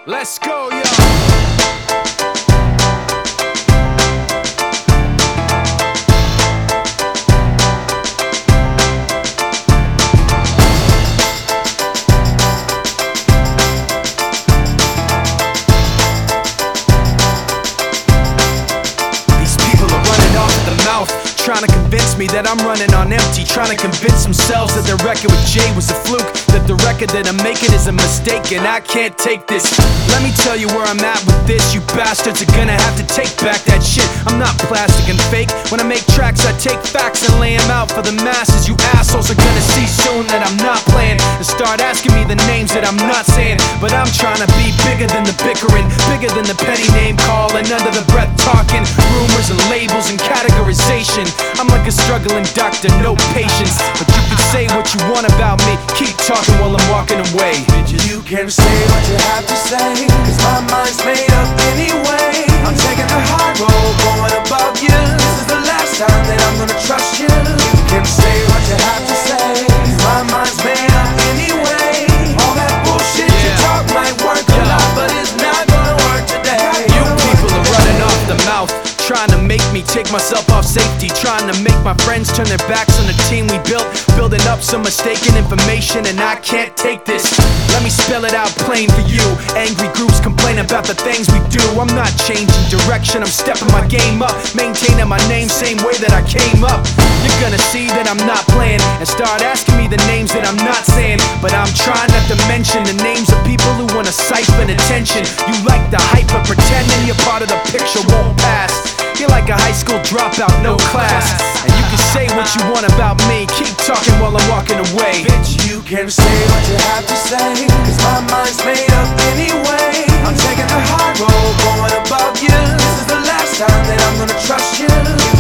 Let's go, yo. Trying to convince me that I'm running on empty, trying to convince themselves that their record with Jay was a fluke, that the record that I'm making is a mistake, and I can't take this. Let me tell you where I'm at with this. You bastards are gonna have to take back that shit. I'm not plastic and fake. When I make tracks, I take facts and lay them out for the masses. You assholes are gonna see soon that I'm not playing and start asking me the names that I'm not saying. But I'm trying to be bigger than the bickering, bigger than the petty name calling, under the breath talking, rumors and labels and categorization. I'm like a struggling doctor, no patience. But you can say what you want about me, keep talking while I'm walking away. You can say what you have to say, cause my mind's made up anyway. I'm taking the high road, going above you. This is the last time that I'm gonna trust you. You can say what you have to say, cause my mind's made up anyway. All that bullshit you talk might work a lot, but it's not gonna work today. You people are running off the mouth, trying to make me take myself off safety, trying to make my friends turn their backs on the team we built, building up some mistaken information, and I can't take this. Let me spell it out plain for you. Angry groups complain about the things we do. I'm not changing direction, I'm stepping my game up, maintaining my name same way that I came up. You're gonna see that I'm not playing and start asking me the names that I'm not saying. But I'm trying not to mention the names of people who wanna siphon attention. You like the hype, but pretending you're part of the picture won't pass. You're like a high school dropout, no class. And you can say what you want about me, keep talking while I'm walking away. Bitch, you can say what you have to say, cause my mind's made up anyway. I'm taking the high road, going above you. This is the last time that I'm gonna trust you.